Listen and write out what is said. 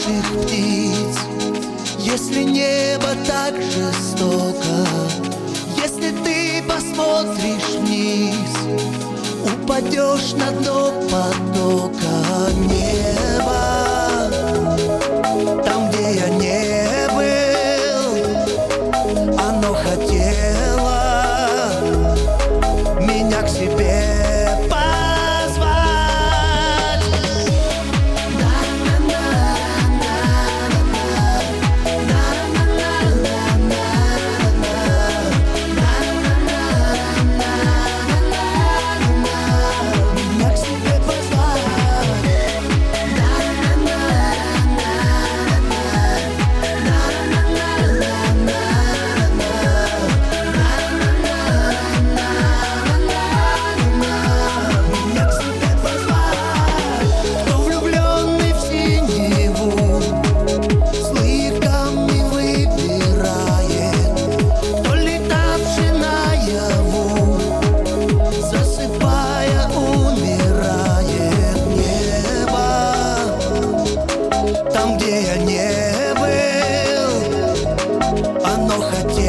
летящих птиц. Если небо так жестоко, если ты посмотришь вниз, упадешь на дно потока. Небо, там, где я не был, оно хотело меня к себе позвать. Меня к себе позвать. Меня к себе позвать. Кто влюбленный в синеву, злые камни выбирает, кто летавший наяву, засыпая, умирает. Небо, там, где я не был, оно хотело